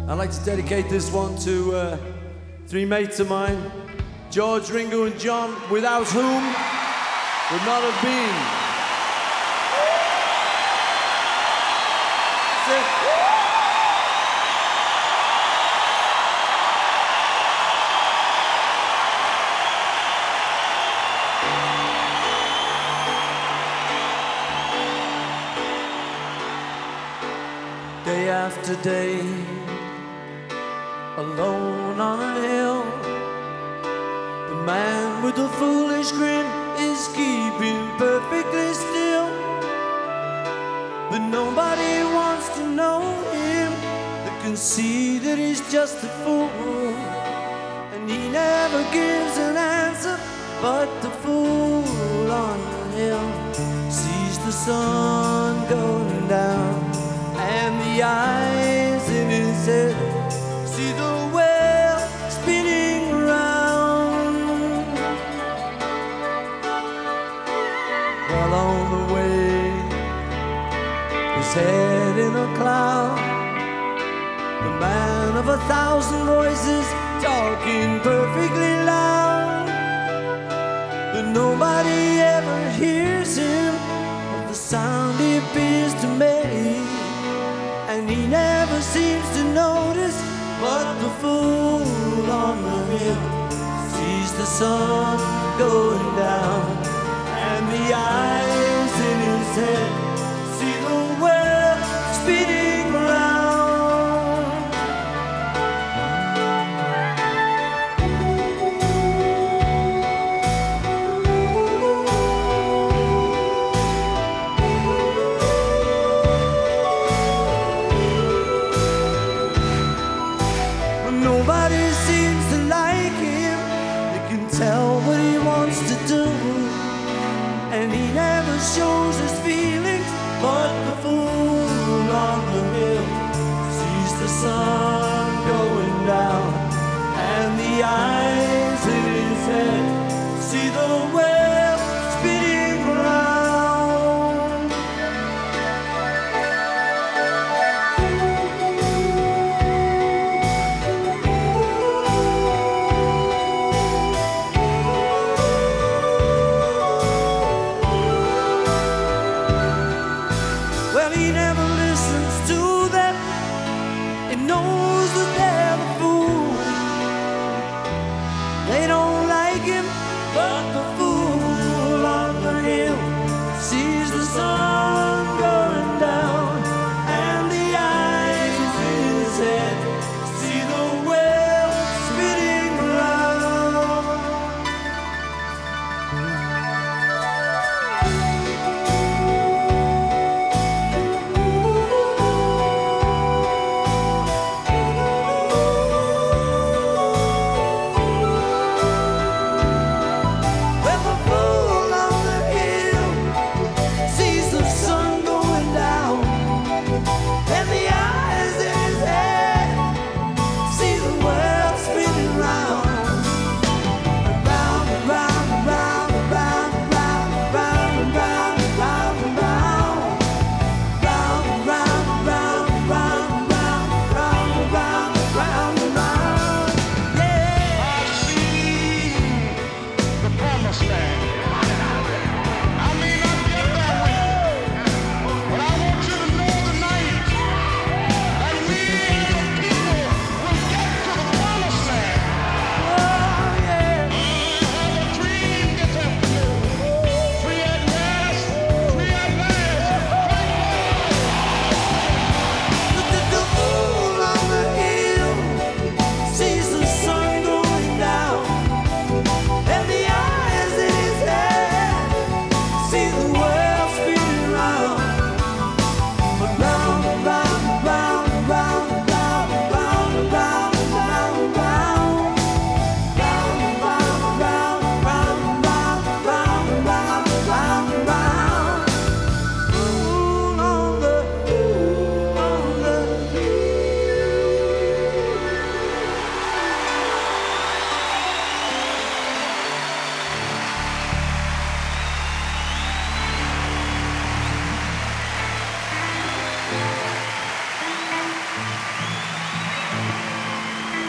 I'd like to dedicate this one to three mates of mine, George, Ringo and John, without whom would not have been. That's it. Day after day, alone on a hill, the man with the foolish grin is keeping perfectly still. But nobody wants to know him. They can see that he's just a fool, and he never gives an answer. But the fool on the hill sees the sun going down, and the eyes in his head see the wheel spinning round. Well, on the way, his head in a cloud, the man of 1,000 voices talking perfectly loud, but nobody ever hears him of the sound he appears to make. And he never seems to notice, but the fool on the hill sees the sun going down, and the eyes in his head see the world spinning round. Nobody seems to like him. They can tell what he wants to do, and he never shows his feelings. But the fool on the hill sees the sun